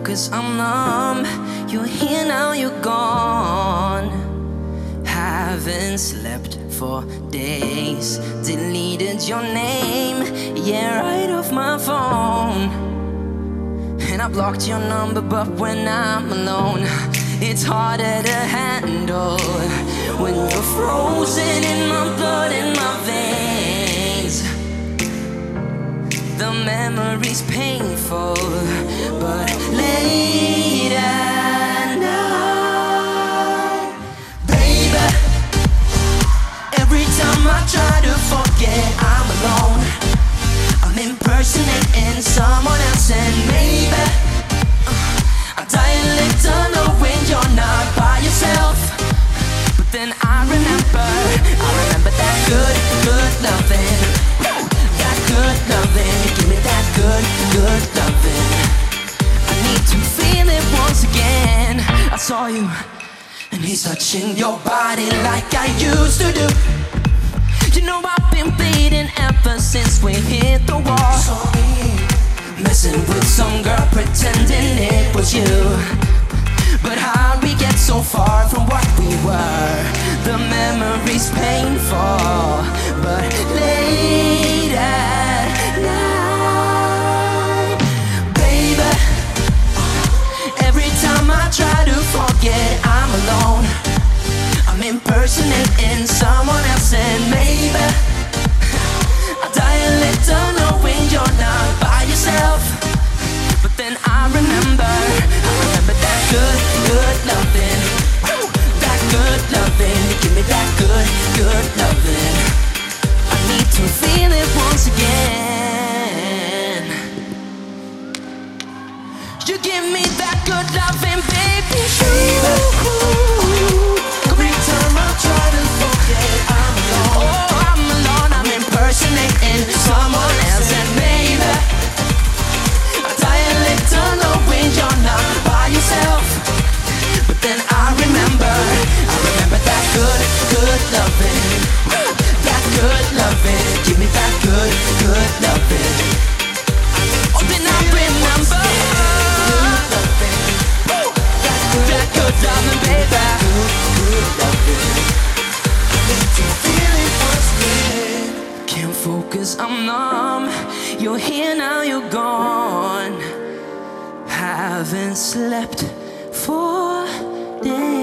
focus, I'm numb. You're here now, you're gone. Haven't slept for days. Deleted your name, yeah, right off my phone. And I blocked your number, but when I'm alone, it's harder to handle when you're frozen in my blood, in my veins. The memory's painful, but late at night, baby, every time I try to forget, I'm alone. I'm impersonating someone else, and maybe I'm dying little knowing you're not by yourself. But then I remember that good, good loving. That good loving, give me that good, good loving. I need to feel it once again. I saw you, and he's touching your body like I used to do. You know I've been bleeding ever since we hit the wall. Messing with some girl, pretending it was you. But how'd we get so far from what we were? The memory's painful, but late at night, baby, every time I try to forget, I'm alone. I'm impersonating someone else, and maybe I die a little knowing you're not by yourself. But then I remember that good, good loving. That good loving, give me that good, good loving. I need to feel it once again. You give me that good loving, baby. Every time I try to forget, I'm alone. Oh, I'm alone, I'm impersonating someone else, and maybe I die a little knowing you're not by yourself. But then I remember that good, good loving. That good loving, give me that good, good loving. Oh, then I remember that good loving, baby. Good loving. I need to feel it once again. Can't focus, I'm numb. You're here now, you're gone. Haven't slept for days.